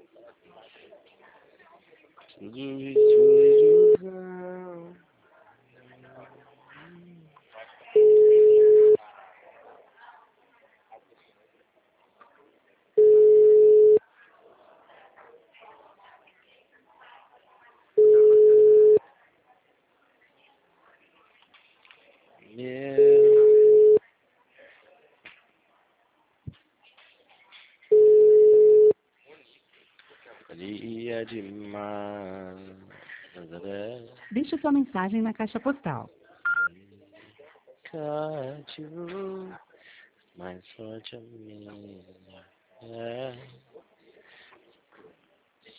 Tudo isso é ilusão. Dia demais. Deixe sua mensagem na caixa postal. Cativo, mais forte a minha.